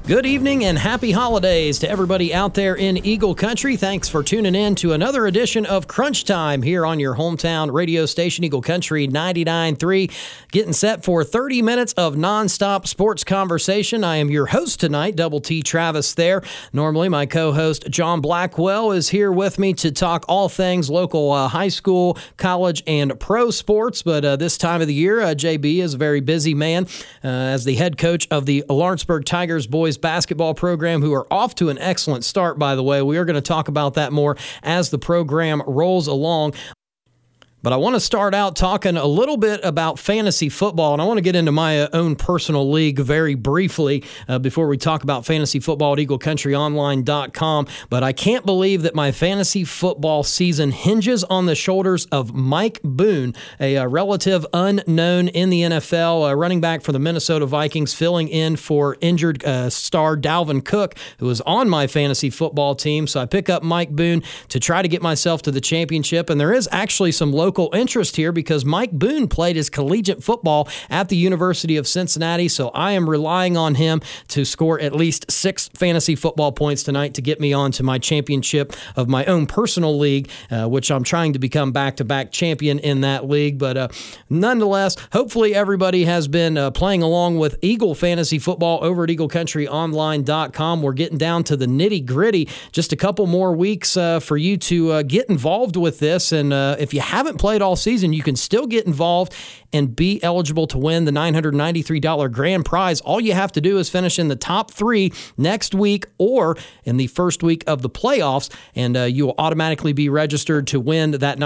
Good evening and happy holidays to everybody out there in Eagle Country. Thanks for tuning in to another edition of Crunch Time here on your hometown radio station, Eagle Country 99.3. Getting set for 30 minutes of nonstop sports conversation. I am your host tonight, Double T Travis there. Normally, my co-host John Blackwell is here with me to talk all things local high school, college, and pro sports. But this time of the year, JB is a very busy man as the head coach of the Lawrenceburg Tigers boys basketball program, who are off to an excellent start, by the way. We are going to talk about that more as the program rolls along. But I want to start out talking a little bit about fantasy football, and I want to get into my own personal league very briefly before we talk about fantasy football at EagleCountryOnline.com. But I can't believe that my fantasy football season hinges on the shoulders of Mike Boone, a relative unknown in the NFL, running back for the Minnesota Vikings, filling in for injured star Dalvin Cook, who was on my fantasy football team. So I pick up Mike Boone to try to get myself to the championship, and there is actually some local interest here because Mike Boone played his collegiate football at the University of Cincinnati, so I am relying on him to score at least 6 fantasy football points tonight to get me on to my championship of my own personal league, which I'm trying to become back-to-back champion in that league. But nonetheless, hopefully everybody has been playing along with Eagle Fantasy Football over at EagleCountryOnline.com. We're getting down to the nitty-gritty. Just a couple more weeks for you to get involved with this, and if you haven't played all season, you can still get involved and be eligible to win the $993 grand prize. All you have to do is finish in the top 3 next week or in the first week of the playoffs, and you will automatically be registered to win that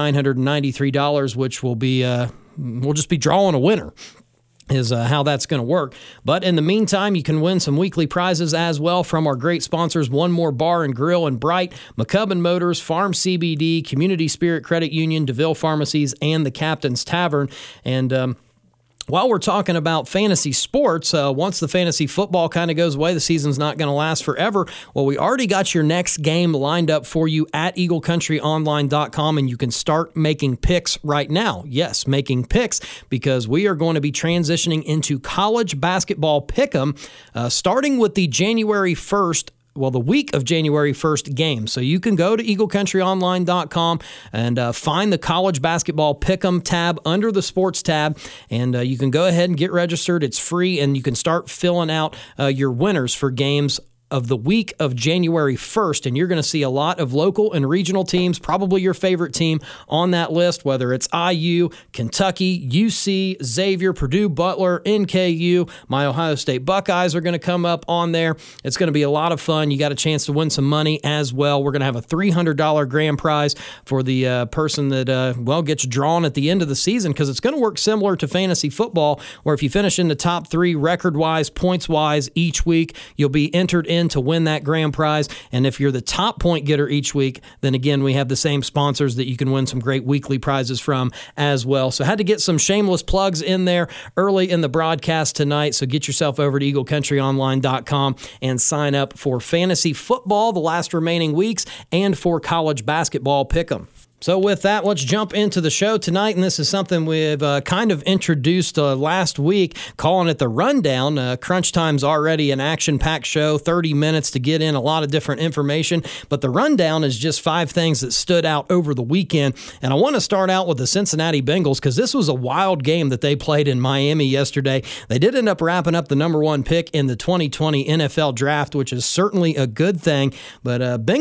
$993, which will be we'll just be drawing a winner. Is how that's going to work. But in the meantime, you can win some weekly prizes as well from our great sponsors, One More Bar and Grill in Bright, McCubbin Motors, Farm CBD, Community Spirit Credit Union, DeVille Pharmacies, and the Captain's Tavern. And while we're talking about fantasy sports, once the fantasy football kind of goes away, the season's not going to last forever. Well, we already got your next game lined up for you at EagleCountryOnline.com, and you can start making picks right now. Yes, making picks, because we are going to be transitioning into college basketball pick'em, starting with the January 1st. Well, the week of January 1st game. So you can go to EagleCountryOnline.com and find the college basketball pick'em tab under the sports tab, and you can go ahead and get registered. It's free, and you can start filling out your winners for games of the week of January 1st, and you're going to see a lot of local and regional teams, probably your favorite team on that list, whether it's IU, Kentucky, UC, Xavier, Purdue, Butler, NKU, my Ohio State Buckeyes are going to come up on there. It's going to be a lot of fun. You got a chance to win some money as well. We're going to have a $300 grand prize for the person that, gets drawn at the end of the season, because it's going to work similar to fantasy football, where if you finish in the top 3 record-wise, points-wise each week, you'll be entered in to win that grand prize. And if you're the top point getter each week, then again, we have the same sponsors that you can win some great weekly prizes from as well. So I had to get some shameless plugs in there early in the broadcast tonight. So get yourself over to EagleCountryOnline.com and sign up for fantasy football the last remaining weeks and for college basketball pick'em. So with that, let's jump into the show tonight, and this is something we've kind of introduced last week, calling it the Rundown. Crunch Time's already an action-packed show, 30 minutes to get in a lot of different information, but the Rundown is just 5 things that stood out over the weekend, and I want to start out with the Cincinnati Bengals, because this was a wild game that they played in Miami yesterday. They did end up wrapping up the number 1 pick in the 2020 NFL Draft, which is certainly a good thing, but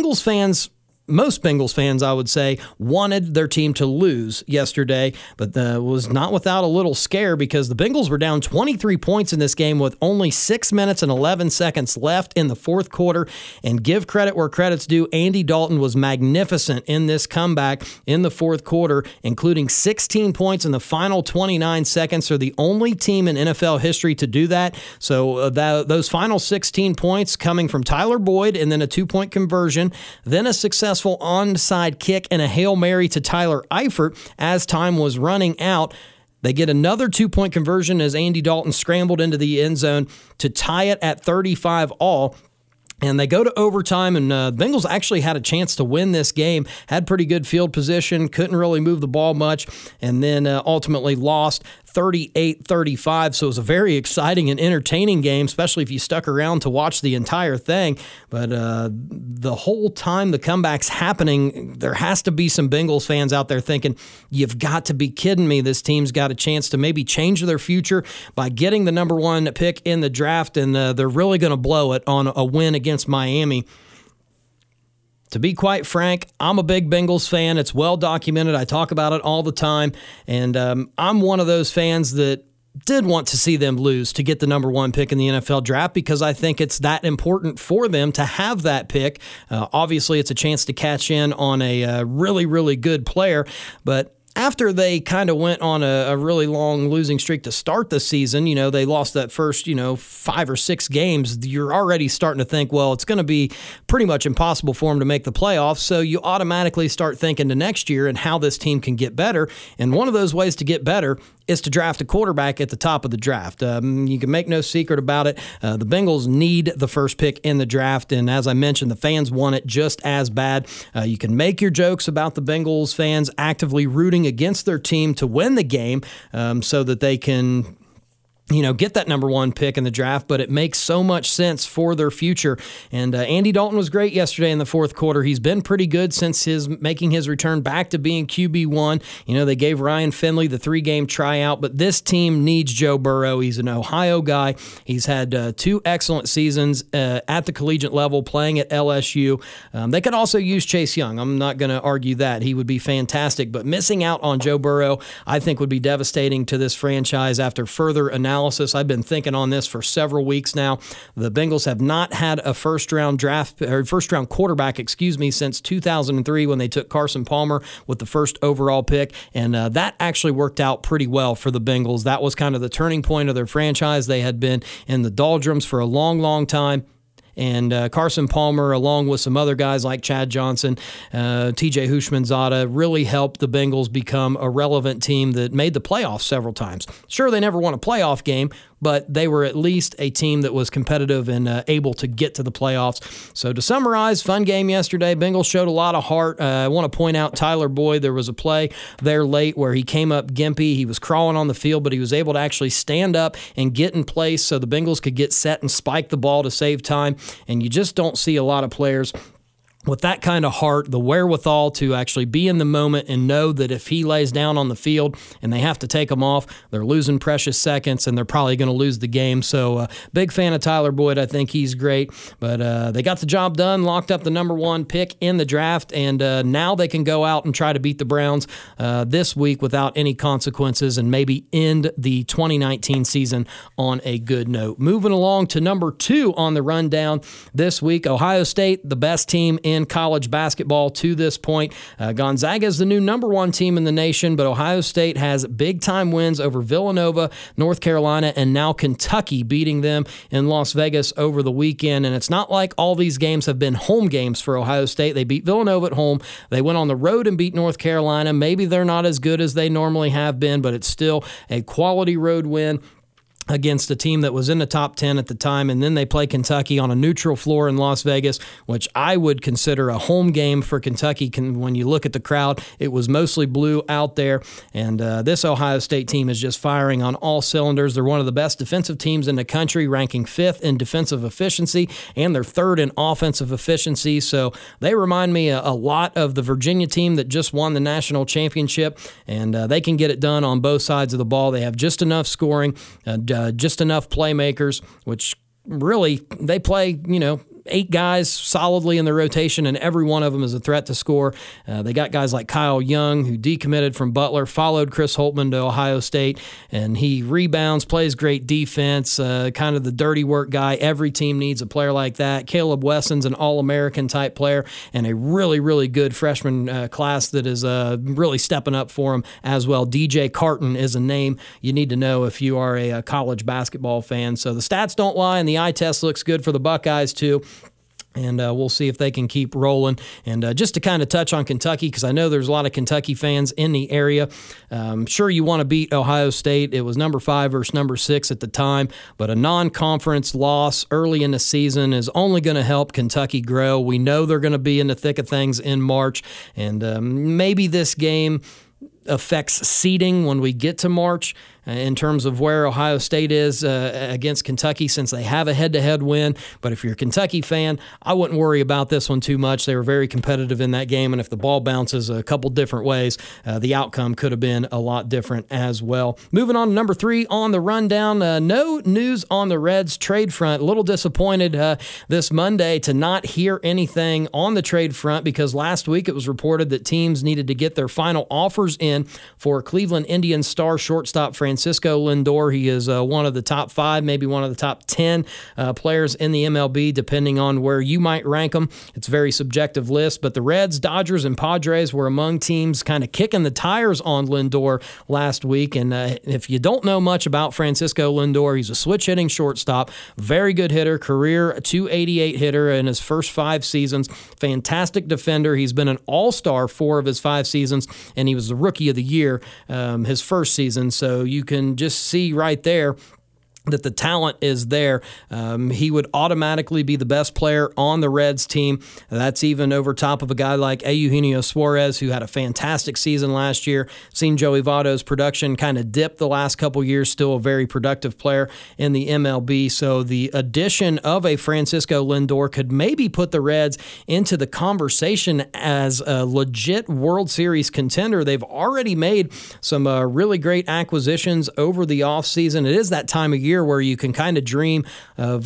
most Bengals fans, I would say, wanted their team to lose yesterday, but was not without a little scare, because the Bengals were down 23 points in this game with only 6 minutes and 11 seconds left in the fourth quarter. And give credit where credit's due, Andy Dalton was magnificent in this comeback in the fourth quarter, including 16 points in the final 29 seconds. They're the only team in NFL history to do that. So those final 16 points coming from Tyler Boyd, and then a 2-point conversion, then a successful onside kick and a Hail Mary to Tyler Eifert as time was running out. They get another 2-point conversion as Andy Dalton scrambled into the end zone to tie it at 35 all. And they go to overtime, and the Bengals actually had a chance to win this game, had pretty good field position, couldn't really move the ball much, and then ultimately lost 38-35. So it was a very exciting and entertaining game, especially if you stuck around to watch the entire thing. But the whole time the comeback's happening, there has to be some Bengals fans out there thinking, you've got to be kidding me. This team's got a chance to maybe change their future by getting the number one pick in the draft, and they're really going to blow it on a win against Miami. To be quite frank, I'm a big Bengals fan. It's well documented. I talk about it all the time. And I'm one of those fans that did want to see them lose to get the number one pick in the NFL draft because I think it's that important for them to have that pick. Obviously, it's a chance to catch in on a really, really good player. But after they kind of went on a really long losing streak to start the season, they lost that first, 5 or 6 games, you're already starting to think, well, it's going to be pretty much impossible for them to make the playoffs. So you automatically start thinking to next year and how this team can get better. And one of those ways to get better is to draft a quarterback at the top of the draft. You can make no secret about it. The Bengals need the first pick in the draft, and as I mentioned, the fans want it just as bad. You can make your jokes about the Bengals fans actively rooting against their team to win the game so that they can get that number one pick in the draft, but it makes so much sense for their future. And Andy Dalton was great yesterday in the fourth quarter. He's been pretty good since making his return back to being QB1. They gave Ryan Finley the 3-game tryout, but this team needs Joe Burrow. He's an Ohio guy. He's had 2 excellent seasons at the collegiate level playing at LSU. They could also use Chase Young. I'm not going to argue that. He would be fantastic, but missing out on Joe Burrow, I think, would be devastating to this franchise after further analysis. I've been thinking on this for several weeks now. The Bengals have not had a first-round quarterback, since 2003 when they took Carson Palmer with the first overall pick, and that actually worked out pretty well for the Bengals. That was kind of the turning point of their franchise. They had been in the doldrums for a long, long time. And Carson Palmer, along with some other guys like Chad Johnson, TJ Houshmandzadeh, really helped the Bengals become a relevant team that made the playoffs several times. Sure, they never won a playoff game, but they were at least a team that was competitive and able to get to the playoffs. So to summarize, fun game yesterday. Bengals showed a lot of heart. I want to point out Tyler Boyd. There was a play there late where he came up gimpy. He was crawling on the field, but he was able to actually stand up and get in place so the Bengals could get set and spike the ball to save time. And you just don't see a lot of players with that kind of heart, the wherewithal to actually be in the moment and know that if he lays down on the field and they have to take him off, they're losing precious seconds and they're probably going to lose the game. So big fan of Tyler Boyd. I think he's great. But they got the job done, locked up the number one pick in the draft, and now they can go out and try to beat the Browns this week without any consequences and maybe end the 2019 season on a good note. Moving along to number 2 on the rundown this week, Ohio State, the best team in college basketball to this point. Gonzaga is the new number 1 team in the nation, but Ohio State has big-time wins over Villanova, North Carolina, and now Kentucky, beating them in Las Vegas over the weekend. And it's not like all these games have been home games for Ohio State. They beat Villanova at home. They went on the road and beat North Carolina. Maybe they're not as good as they normally have been, but it's still a quality road win against a team that was in the top 10 at the time, and then they play Kentucky on a neutral floor in Las Vegas, which I would consider a home game for Kentucky. When you look at the crowd, it was mostly blue out there, and this Ohio State team is just firing on all cylinders. They're one of the best defensive teams in the country, ranking 5th in defensive efficiency, and they're 3rd in offensive efficiency, so they remind me a lot of the Virginia team that just won the national championship, and they can get it done on both sides of the ball. They have just enough scoring, just enough playmakers, which really they play, 8 guys solidly in the rotation, and every one of them is a threat to score. They got guys like Kyle Young, who decommitted from Butler, followed Chris Holtmann to Ohio State, and he rebounds, plays great defense, kind of the dirty work guy. Every team needs a player like that. Caleb Wesson's an All-American type player, and a really, really good freshman class that is really stepping up for him as well. DJ Carton is a name you need to know if you are a college basketball fan. So the stats don't lie, and the eye test looks good for the Buckeyes too. And we'll see if they can keep rolling. And just to kind of touch on Kentucky, because I know there's a lot of Kentucky fans in the area. Sure, you want to beat Ohio State. It was number 5 versus number 6 at the time. But a non-conference loss early in the season is only going to help Kentucky grow. We know they're going to be in the thick of things in March. And maybe this game affects seeding when we get to March. in terms of where Ohio State is against Kentucky, since they have a head-to-head win. But if you're a Kentucky fan, I wouldn't worry about this one too much. They were very competitive in that game, and if the ball bounces a couple different ways, the outcome could have been a lot different as well. Moving on to number 3 on the rundown, no news on the Reds trade front. A little disappointed this Monday to not hear anything on the trade front, because last week it was reported that teams needed to get their final offers in for Cleveland Indians star shortstop Francisco Lindor. He is one of the top 5, maybe one of the top 10 players in the MLB, depending on where you might rank them. It's a very subjective list, but the Reds, Dodgers, and Padres were among teams kind of kicking the tires on Lindor last week. And if you don't know much about Francisco Lindor, he's a switch-hitting shortstop, very good hitter, career .288 hitter in his first 5 seasons, fantastic defender. He's been an all-star 4 of his 5 seasons, and he was the Rookie of the Year his first season. So you can just see right there that the talent is there. He would automatically be the best player on the Reds team. That's even over top of a guy like Eugenio Suarez, who had a fantastic season last year. Seen Joey Votto's production kind of dip the last couple years, still a very productive player in the MLB. So the addition of a Francisco Lindor could maybe put the Reds into the conversation as a legit World Series contender. They've already made some really great acquisitions over the offseason. It is that time of year where you can kind of dream of,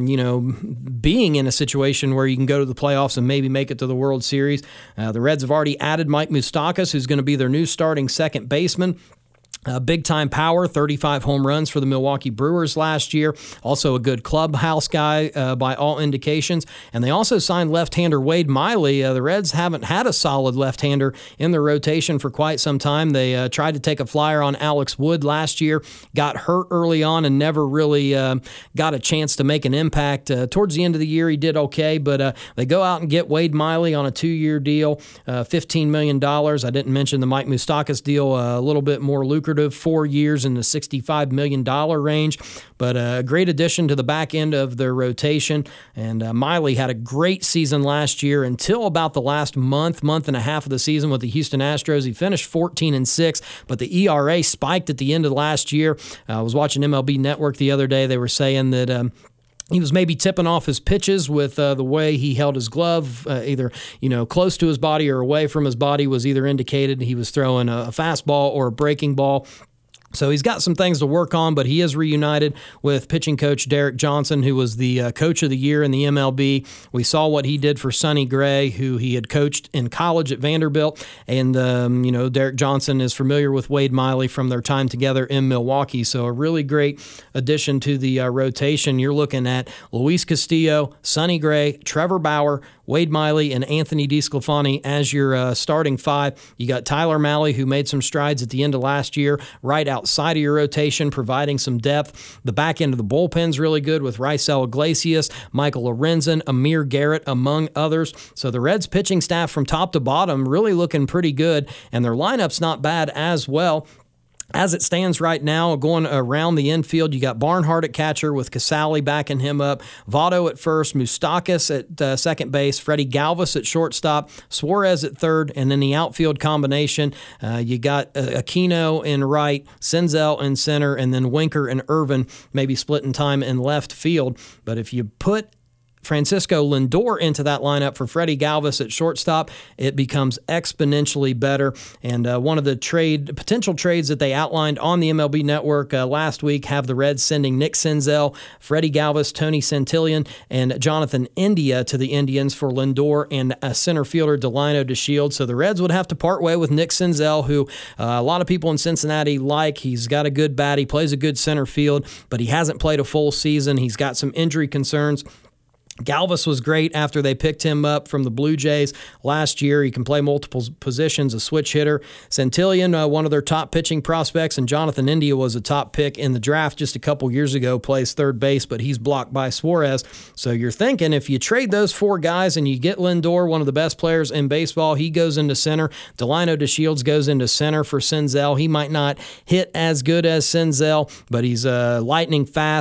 being in a situation where you can go to the playoffs and maybe make it to the World Series. The Reds have already added Mike Moustakas, who's going to be their new starting second baseman. Big-time power, 35 home runs for the Milwaukee Brewers last year. Also a good clubhouse guy by all indications. And they also signed left-hander Wade Miley. The Reds haven't had a solid left-hander in their rotation for quite some time. They tried to take a flyer on Alex Wood last year, got hurt early on, and never really got a chance to make an impact. Towards the end of the year, he did okay, but they go out and get Wade Miley on a 2-year deal, $15 million. I didn't mention the Mike Moustakas deal, a little bit more lucrative, 4 years in the $65 million range, but a great addition to the back end of their rotation. And Miley had a great season last year until about the last month and a half of the season with the Houston Astros. He finished 14-6, but the ERA spiked at the end of last year. I was watching MLB Network the other day. They were saying that he was maybe tipping off his pitches with the way he held his glove, either close to his body or away from his body was either indicated he was throwing a fastball or a breaking ball. So he's got some things to work on, but he is reunited with pitching coach Derek Johnson, who was the coach of the year in the MLB. We saw what he did for Sonny Gray, who he had coached in college at Vanderbilt. And, Derek Johnson is familiar with Wade Miley from their time together in Milwaukee. So a really great addition to the rotation. You're looking at Luis Castillo, Sonny Gray, Trevor Bauer, Wade Miley, and Anthony DeSclafani as your starting 5. You got Tyler Mahle, who made some strides at the end of last year, right outside of your rotation, providing some depth. The back end of the bullpen's really good with Raisel Iglesias, Michael Lorenzen, Amir Garrett, among others. So the Reds pitching staff from top to bottom really looking pretty good, and their lineup's not bad as well. As it stands right now, going around the infield, you got Barnhart at catcher with Casale backing him up, Votto at first, Moustakas at second base, Freddie Galvis at shortstop, Suarez at third, and then the outfield combination, you got Aquino in right, Senzel in center, and then Winker and Irvin maybe splitting time in left field. But if you put Francisco Lindor into that lineup for Freddie Galvis at shortstop, it becomes exponentially better. And one of the potential trades that they outlined on the MLB Network last week have the Reds sending Nick Senzel, Freddie Galvis, Tony Santillan, and Jonathan India to the Indians for Lindor and center fielder Delino DeShields. So the Reds would have to part way with Nick Senzel, who a lot of people in Cincinnati like. He's got a good bat. He plays a good center field, but he hasn't played a full season. He's got some injury concerns. Galvis was great after they picked him up from the Blue Jays last year. He can play multiple positions, a switch hitter. Santillan, one of their top pitching prospects, and Jonathan India was a top pick in the draft just a couple years ago, plays third base, but he's blocked by Suarez. So you're thinking if you trade those 4 guys and you get Lindor, one of the best players in baseball, he goes into center. Delino DeShields goes into center for Senzel. He might not hit as good as Senzel, but he's lightning fast.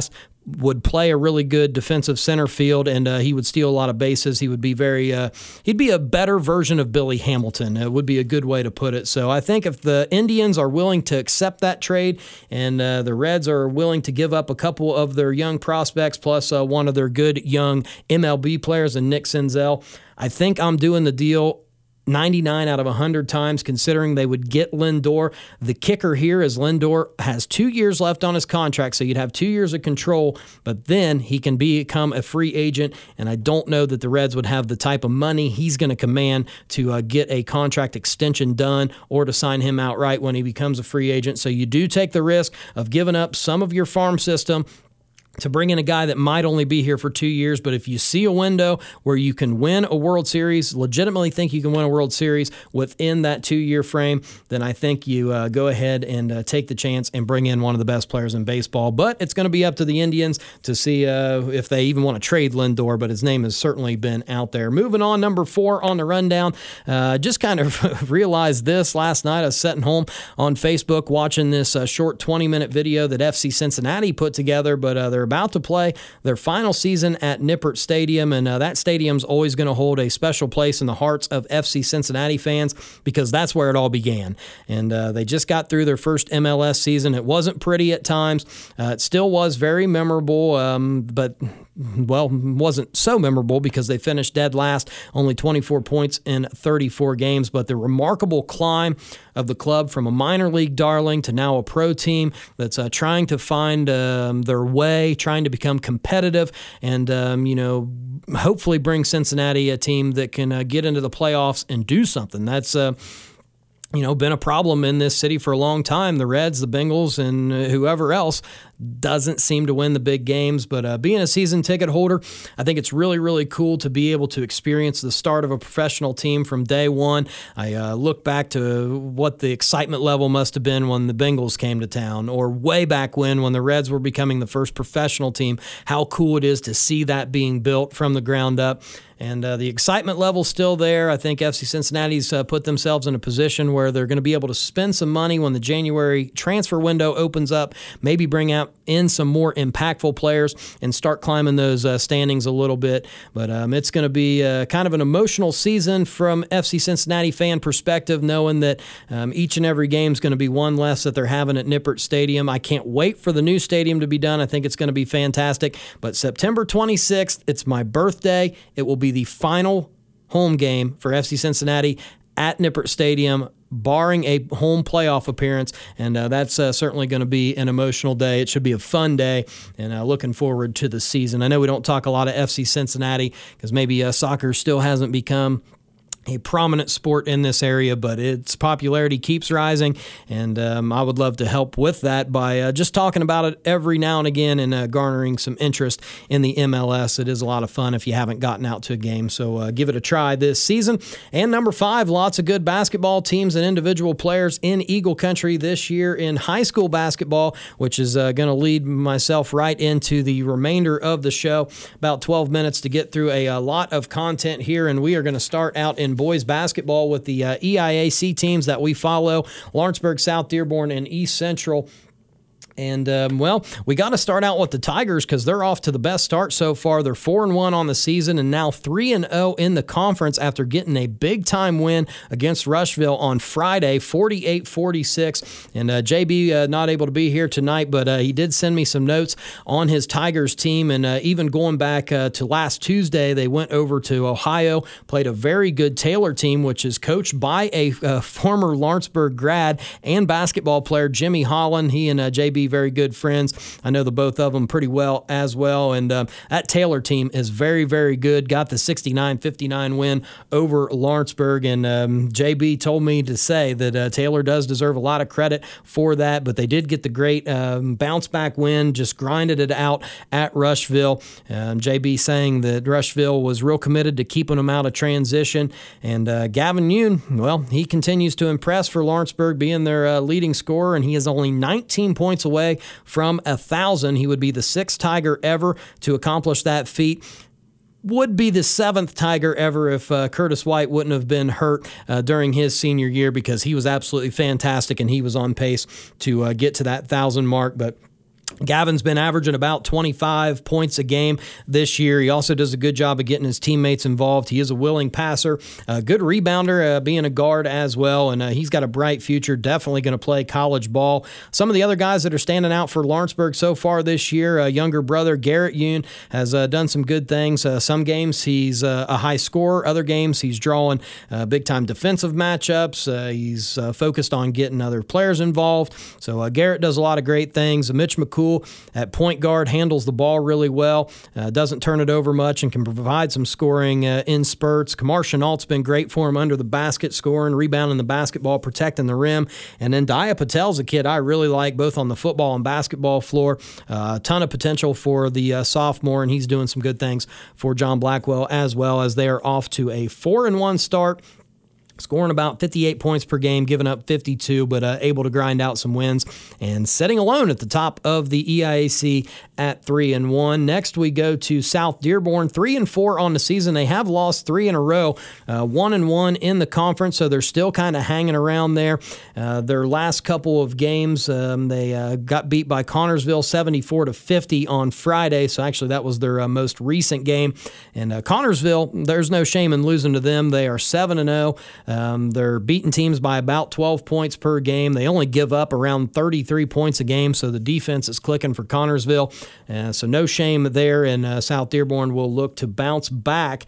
would play a really good defensive center field, and he would steal a lot of bases. He would be he'd be a better version of Billy Hamilton. It would be a good way to put it. So I think if the Indians are willing to accept that trade, and the Reds are willing to give up a couple of their young prospects plus one of their good young MLB players in Nick Senzel, I think I'm doing the deal 99 out of 100 times, considering they would get Lindor. The kicker here is Lindor has 2 years left on his contract, so you'd have 2 years of control, but then he can become a free agent, and I don't know that the Reds would have the type of money he's going to command to get a contract extension done or to sign him outright when he becomes a free agent. So you do take the risk of giving up some of your farm system to bring in a guy that might only be here for 2 years. But if you see a window where you can win a World Series, legitimately think you can win a World Series within that 2-year frame, then I think you go ahead and take the chance and bring in one of the best players in baseball. But it's going to be up to the Indians to see if they even want to trade Lindor, but his name has certainly been out there. Moving on, number 4 on the rundown. Just kind of realized this last night. I was sitting home on Facebook watching this short 20-minute video that FC Cincinnati put together, but they're about to play their final season at Nippert Stadium, and that stadium's always going to hold a special place in the hearts of FC Cincinnati fans because that's where it all began. And they just got through their first MLS season. It wasn't pretty at times. It still was very memorable, but wasn't so memorable because they finished dead last, only 24 points in 34 games. But the remarkable climb of the club from a minor league darling to now a pro team that's trying to find their way, trying to become competitive, and hopefully bring Cincinnati a team that can get into the playoffs and do something. That's been a problem in this city for a long time. The Reds, the Bengals, and whoever else doesn't seem to win the big games. But being a season ticket holder, I think it's really, really cool to be able to experience the start of a professional team from day one. I look back to what the excitement level must have been when the Bengals came to town, or way back when the Reds were becoming the first professional team, how cool it is to see that being built from the ground up. And the excitement level's still there. I think FC Cincinnati's put themselves in a position where they're going to be able to spend some money when the January transfer window opens up, maybe bring out in some more impactful players and start climbing those standings a little bit. But it's going to be kind of an emotional season from FC Cincinnati fan perspective, knowing that each and every game is going to be one less that they're having at Nippert Stadium. I can't wait for the new stadium to be done. I think it's going to be fantastic. But September 26th, it's my birthday. It will be the final home game for FC Cincinnati at Nippert Stadium, barring a home playoff appearance, and that's certainly going to be an emotional day. It should be a fun day, and looking forward to the season. I know we don't talk a lot of FC Cincinnati because maybe soccer still hasn't become a prominent sport in this area, but its popularity keeps rising, and I would love to help with that by just talking about it every now and again and garnering some interest in the MLS. It is a lot of fun if you haven't gotten out to a game, so give it a try this season. And number 5, lots of good basketball teams and individual players in Eagle Country this year in high school basketball, which is going to lead myself right into the remainder of the show. About 12 minutes to get through a lot of content here, and we are going to start out in boys basketball with the EIAC teams that we follow, Lawrenceburg, South Dearborn, and East Central. And, we got to start out with the Tigers because they're off to the best start so far. They're 4-1 on the season and now 3-0 in the conference after getting a big-time win against Rushville on Friday, 48-46. And JB not able to be here tonight, but he did send me some notes on his Tigers team. And even going back to last Tuesday, they went over to Ohio, played a very good Taylor team, which is coached by a former Lawrenceburg grad and basketball player, Jimmy Holland. He and JB very good friends. I know the both of them pretty well as well. And that Taylor team is very, very good. Got the 69-59 win over Lawrenceburg. And JB told me to say that Taylor does deserve a lot of credit for that. But they did get the great bounce back win, just grinded it out at Rushville. JB saying that Rushville was real committed to keeping them out of transition. And Gavin Yoon, he continues to impress for Lawrenceburg, being their leading scorer. And he is only 19 points away from 1,000. He would be the 6th Tiger ever to accomplish that feat. Would be the 7th Tiger ever if Curtis White wouldn't have been hurt during his senior year, because he was absolutely fantastic and he was on pace to get to that 1,000 mark. But Gavin's been averaging about 25 points a game this year. He also does a good job of getting his teammates involved. He is a willing passer, a good rebounder, being a guard as well, and he's got a bright future, definitely going to play college ball. Some of the other guys that are standing out for Lawrenceburg so far this year, younger brother Garrett Yoon has done some good things. Some games he's a high scorer, other games he's drawing big-time defensive matchups. He's focused on getting other players involved. So Garrett does a lot of great things. Mitch McCool at point guard handles the ball really well, doesn't turn it over much, and can provide some scoring in spurts. Kamar Chenault's been great for him under the basket, scoring, rebounding the basketball, protecting the rim. And then Daya Patel's a kid I really like, both on the football and basketball floor. A ton of potential for the sophomore, and he's doing some good things for John Blackwell as well, as they are off to a 4-1 start, scoring about 58 points per game, giving up 52, but able to grind out some wins and sitting alone at the top of the EIAC at 3-1. Next, we go to South Dearborn, 3-4 on the season. They have lost 3 in a row, 1-1 in the conference, so they're still kind of hanging around there. Their last couple of games, they got beat by Connorsville 74-50 on Friday, so actually that was their most recent game. And Connorsville, there's no shame in losing to them. They are 7-0. They're beating teams by about 12 points per game. They only give up around 33 points a game, so the defense is clicking for Connorsville. So no shame there, and South Dearborn will look to bounce back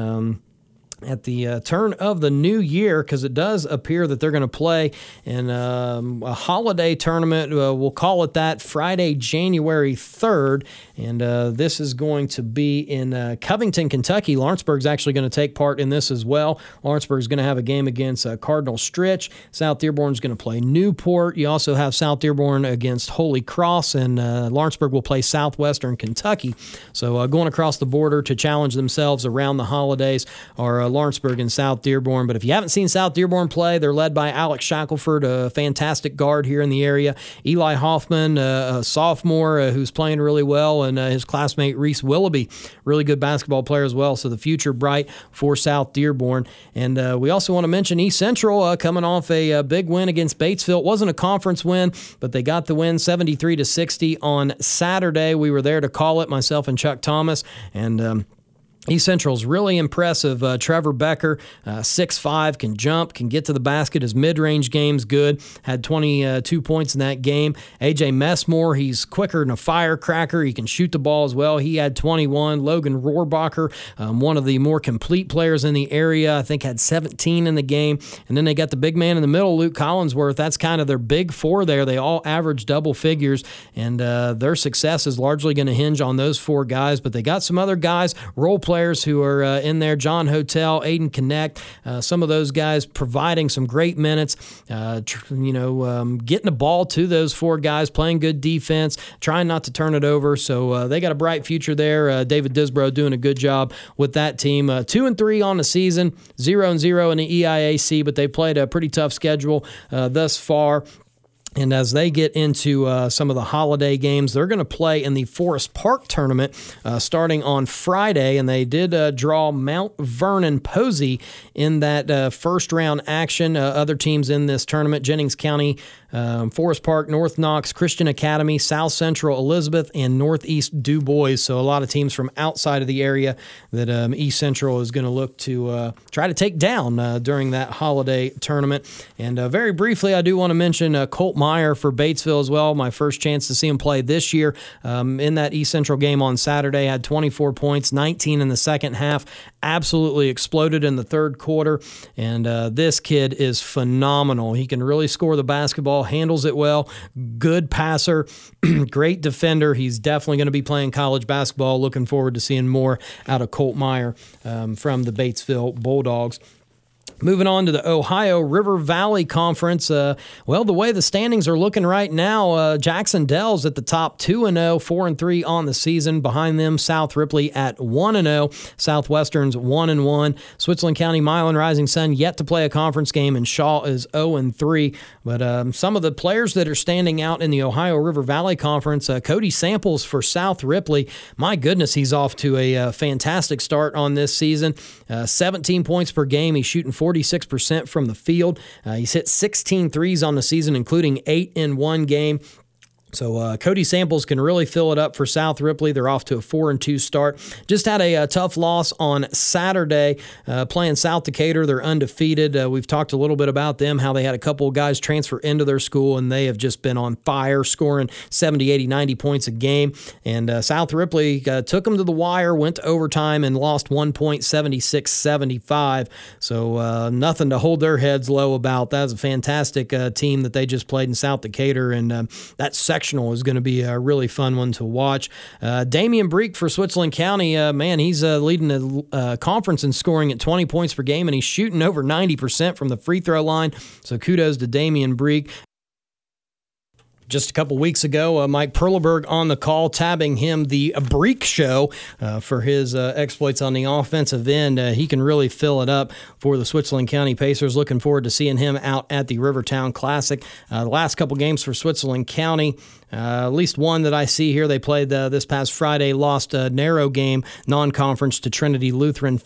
at the turn of the new year, because it does appear that they're going to play in a holiday tournament. We'll call it that, Friday, January 3rd. And this is going to be in Covington, Kentucky. Lawrenceburg's actually going to take part in this as well. Lawrenceburg's going to have a game against Cardinal Stritch. South Dearborn's going to play Newport. You also have South Dearborn against Holy Cross, and Lawrenceburg will play Southwestern Kentucky. So going across the border to challenge themselves around the holidays are Lawrenceburg and South Dearborn. But if you haven't seen South Dearborn play, they're led by Alex Shackelford, a fantastic guard here in the area. Eli Hoffman, a sophomore who's playing really well, and his classmate Reese Willoughby, really good basketball player as well. So the future bright for South Dearborn. And we also want to mention East Central coming off a big win against Batesville. It wasn't a conference win, but they got the win 73-60 on Saturday. We were there to call it, myself and Chuck Thomas, and East Central's really impressive. Trevor Becker, 6'5", can jump, can get to the basket. His mid-range game's good. Had 22 points in that game. A.J. Messmore, he's quicker than a firecracker. He can shoot the ball as well. He had 21. Logan Rohrbacher, one of the more complete players in the area, I think had 17 in the game. And then they got the big man in the middle, Luke Collinsworth. That's kind of their big four there. They all average double figures, and their success is largely going to hinge on those four guys. But they got some other guys, role players who are in there, John Hotel, Aiden Connect, some of those guys providing some great minutes, getting the ball to those four guys, playing good defense, trying not to turn it over. So they got a bright future there. David Disbrow doing a good job with that team. 2-3 on the season, 0-0 in the EIAC, but they played a pretty tough schedule thus far. And as they get into some of the holiday games, they're going to play in the Forest Park tournament starting on Friday. And they did draw Mount Vernon Posey in that first round action. Other teams in this tournament, Jennings County, Forest Park, North Knox, Christian Academy, South Central Elizabeth, and Northeast Du Bois. So a lot of teams from outside of the area that East Central is going to look to try to take down during that holiday tournament. And very briefly, I do want to mention Colt Meyer for Batesville as well. My first chance to see him play this year in that East Central game on Saturday. Had 24 points, 19 in the second half. Absolutely exploded in the third quarter. And this kid is phenomenal. He can really score the basketball, handles it well, good passer, great defender. He's definitely going to be playing college basketball. Looking forward to seeing more out of Colt Meyer from the Batesville Bulldogs. Moving on to the Ohio River Valley Conference. The way the standings are looking right now, Jackson Dells at the top 2-0, 4-3 on the season. Behind them, South Ripley at 1-0. Southwestern's 1-1. Switzerland County Milan Rising Sun yet to play a conference game, and Shaw is 0-3. But some of the players that are standing out in the Ohio River Valley Conference, Cody Samples for South Ripley. My goodness, he's off to a fantastic start on this season. 17 points per game. He's shooting 46% from the field. He's hit 16 threes on the season, including 8 in one game. So Cody Samples can really fill it up for South Ripley. They're off to a 4-2 start. Just had a tough loss on Saturday playing South Decatur. They're undefeated. We've talked a little bit about them, how they had a couple of guys transfer into their school, and they have just been on fire, scoring 70, 80, 90 points a game. And South Ripley took them to the wire, went to overtime, and lost 1 point, 76-75. So nothing to hold their heads low about. That was a fantastic team that they just played in South Decatur, and that sectional is going to be a really fun one to watch. Damian Breek for Switzerland County, man, he's leading the conference in scoring at 20 points per game, and he's shooting over 90% from the free throw line. So kudos to Damian Breek. Just a couple weeks ago, Mike Perleberg on the call, tabbing him the Breek Show for his exploits on the offensive end. He can really fill it up for the Switzerland County Pacers. Looking forward to seeing him out at the Rivertown Classic. The last couple games for Switzerland County, at least one that I see here, they played this past Friday, lost a narrow game, non-conference to Trinity Lutheran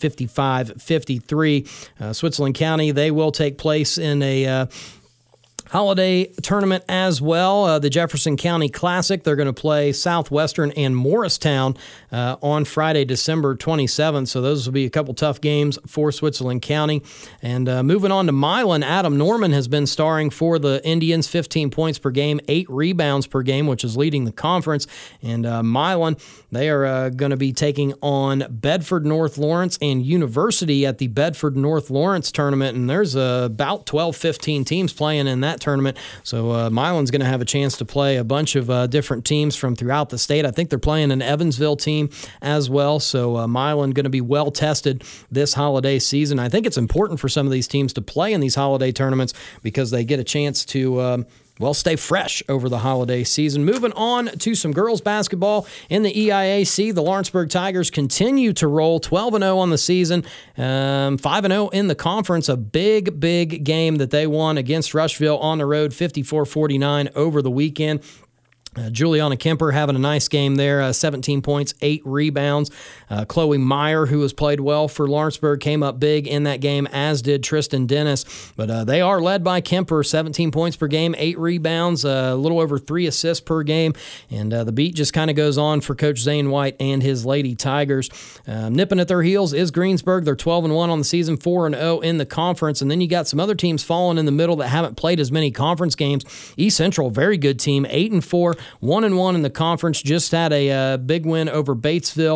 55-53. Switzerland County, they will take place in a holiday tournament as well, the Jefferson County Classic. They're going to play Southwestern and Morristown on Friday, December 27th. So those will be a couple tough games for Switzerland County. And moving on to Milan, Adam Norman has been starring for the Indians, 15 points per game, 8 rebounds per game, which is leading the conference. And Milan, they are going to be taking on Bedford North Lawrence and University at the Bedford North Lawrence tournament. And there's about 12, 15 teams playing in that tournament. So Milan's going to have a chance to play a bunch of different teams from throughout the state. I think they're playing an Evansville team as well. So Milan going to be well tested this holiday season. I think it's important for some of these teams to play in these holiday tournaments because they get a chance to stay fresh over the holiday season. Moving on to some girls basketball in the EIAC, the Lawrenceburg Tigers continue to roll 12-0 on the season, 5-0 in the conference. A big game that they won against Rushville on the road, 54-49 over the weekend. Juliana Kemper having a nice game there, 17 points, 8 rebounds. Chloe Meyer, who has played well for Lawrenceburg, came up big in that game, as did Tristan Dennis. But they are led by Kemper, 17 points per game, 8 rebounds, a little over 3 assists per game. And the beat just kind of goes on for Coach Zane White and his Lady Tigers. Nipping at their heels is Greensburg. They're 12-1 on the season, 4-0 in the conference. And then you got some other teams falling in the middle that haven't played as many conference games. East Central, very good team, 8-4. 1-1 in the conference, just had a big win over Batesville.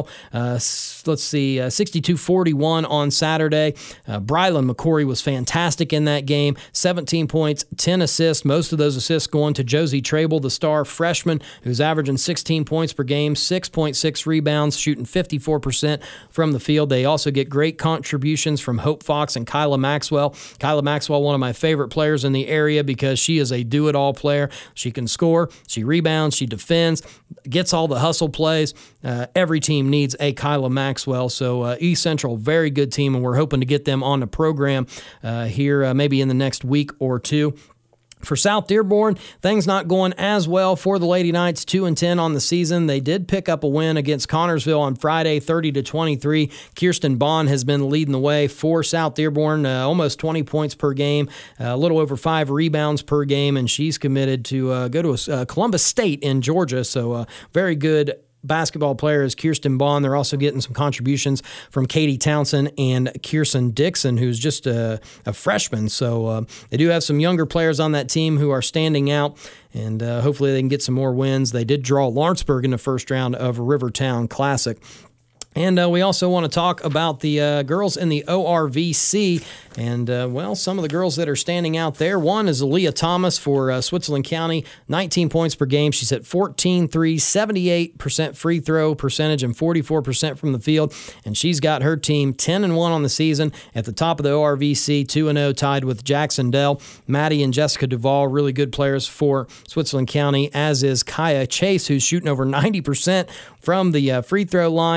62-41 on Saturday. Brylan McCory was fantastic in that game. 17 points, 10 assists. Most of those assists going to Josie Trable, the star freshman, who's averaging 16 points per game, 6.6 rebounds, shooting 54% from the field. They also get great contributions from Hope Fox and Kyla Maxwell. Kyla Maxwell, one of my favorite players in the area because she is a do-it-all player. She can score, she rebounds, she defends, gets all the hustle plays. Every team needs a Kyla Maxwell. So East Central, very good team, and we're hoping to get them on the program here maybe in the next week or two. For South Dearborn, things not going as well for the Lady Knights, 2-10 on the season. They did pick up a win against Connorsville on Friday, 30-23. Kirsten Bond has been leading the way for South Dearborn, almost 20 points per game, a little over 5 rebounds per game, and she's committed to go to Columbus State in Georgia. So very good basketball player is Kirsten Bond. They're also getting some contributions from Katie Townsend and Kirsten Dixon, who's just a freshman. So they do have some younger players on that team who are standing out, and hopefully they can get some more wins. They did draw Lawrenceburg in the first round of Rivertown Classic. And we also want to talk about the girls in the ORVC. And, some of the girls that are standing out there. One is Aaliyah Thomas for Switzerland County, 19 points per game. She's at 14 threes, 78% free throw percentage, and 44% from the field. And she's got her team 10-1 on the season at the top of the ORVC, 2-0, tied with Jackson Dell. Maddie and Jessica Duvall, really good players for Switzerland County, as is Kaya Chase, who's shooting over 90% from the free throw line. For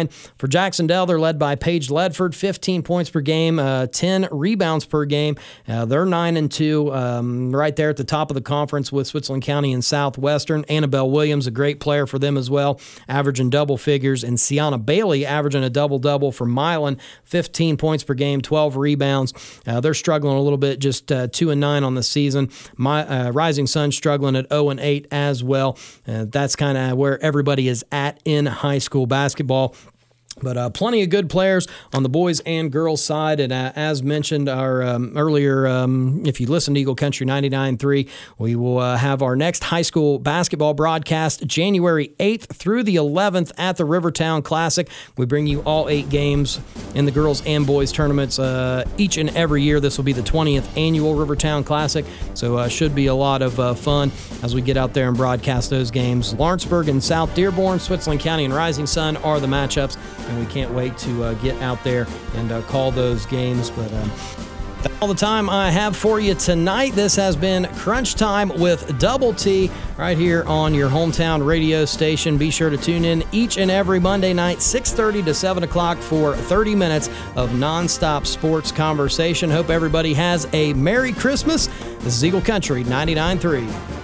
Jacksonville, they're led by Paige Ledford, 15 points per game, 10 rebounds per game. They're 9-2, right there at the top of the conference with Switzerland County and Southwestern. Annabelle Williams, a great player for them as well, averaging double figures. And Sienna Bailey averaging a double-double for Milan, 15 points per game, 12 rebounds. They're struggling a little bit, just 2-9 on the season. Rising Sun struggling at 0-8 as well. That's kind of where everybody is at in high school basketball. But plenty of good players on the boys and girls side. And as mentioned earlier, if you listen to Eagle Country 99.3, we will have our next high school basketball broadcast January 8th through the 11th at the Rivertown Classic. We bring you all 8 games in the girls and boys tournaments each and every year. This will be the 20th annual Rivertown Classic, so should be a lot of fun as we get out there and broadcast those games. Lawrenceburg and South Dearborn, Switzerland County and Rising Sun are the matchups, and we can't wait to get out there and call those games. But that's all the time I have for you tonight. This has been Crunch Time with Double T right here on your hometown radio station. Be sure to tune in each and every Monday night, 6:30 to 7 o'clock for 30 minutes of nonstop sports conversation. Hope everybody has a Merry Christmas. This is Eagle Country 99.3.